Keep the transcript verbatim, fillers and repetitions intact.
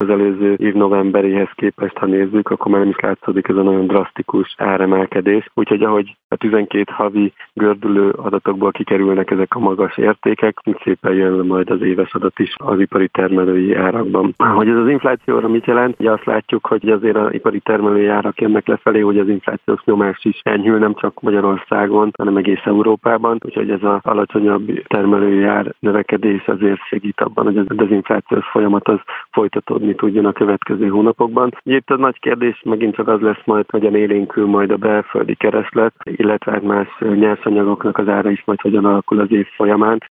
az előző év novemberéhez képest, ha nézzük, akkor már nem is látszódik ez a nagyon drasztikus áremelkedés. Úgyhogy ahogy a tizenkét havi gördülő adatokból kikerülnek ezek a magas értékek, úgy szépen jön majd az éves adat is az ipari termelői árakban. Hogy ez az inflációra mit jelent? Ugye azt látjuk, hogy azért az ipari termelői árak jönnek lefelé, hogy az inflációs nyomás is enyhül nem csak Magyarországon, hanem egész Európában. Úgyhogy ez az alacsonyabb termelői ár növekedés azért segít abban, hogy a dezinflációs folyamat az folytatódni tudjon a következő hónapokban. Itt a nagy kérdés megint csak az lesz majd, hogyan élénkül majd a belföldi kereslet, illetve más nyersanyagoknak az ára is majd hogyan alakul az év folyamán.